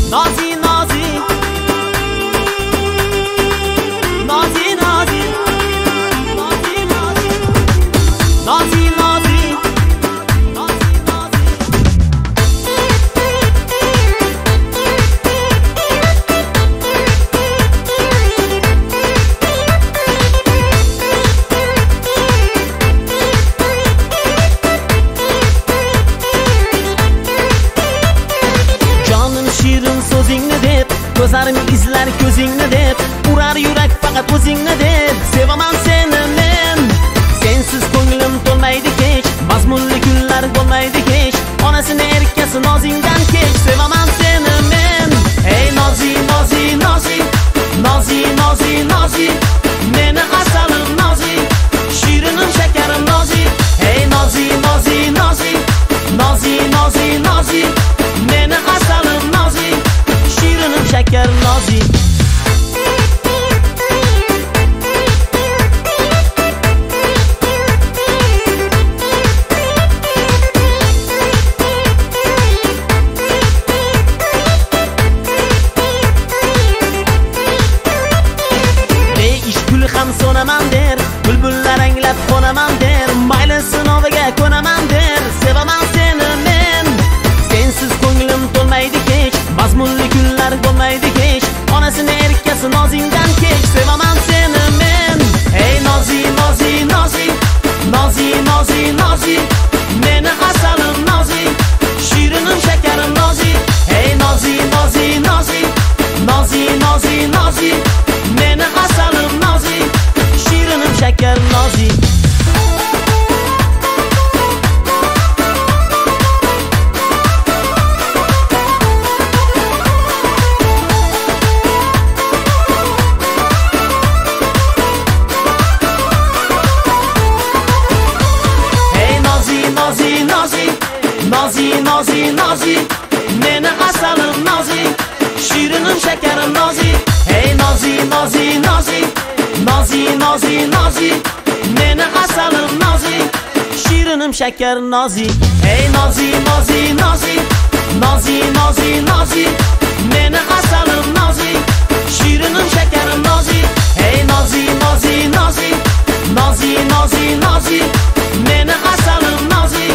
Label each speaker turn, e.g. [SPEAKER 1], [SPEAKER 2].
[SPEAKER 1] Nozi nozi Nozi nozi Nozi nozi Nozi nozi Ko'zlarim izlar ko'zingni deb urar yurak faqat o'zingni deb sevaman seni men sensiz ko'nglim to'lmaydi kech mazmunli kunlar bo'lmaydi kech onasini erkasi nozingdan kech sevaman seni men ey nozi nozi nozi nozi nozi nozi meni asalim nozi shirinim shakarim nozi ey nozi nozi nozi nozi nozi nozi meni asalim nozi shirinim shakar nozi Be'ish gul ham so'naman der bulbullar anglab qo'naman der mayli sinoviga ko'naman der sevaman seni men sensiz ko'nglim to'lmaydi kech mazmunli kunlar bo'lmaydi kech onasini erkasi nozingdan kech sevaman seni men ey nozi nozi nozi nozi nozi nozi meni asalim nozi shirinim shakarim nozi ey nozi nozi nozi nozi nozi nozi meni asalim nozi shirinim shakar nozi Nozi nozi nozi meni asalim nozi shirinim shakarim nozi hey nozi nozi nozi nozi nozi nozi meni asalim nozi shirinim shakar nozi hey nozi nozi nozi nozi nozi nozi meni asalim nozi shirinim shakarim nozi hey nozi nozi nozi nozi nozi nozi meni asalim nozi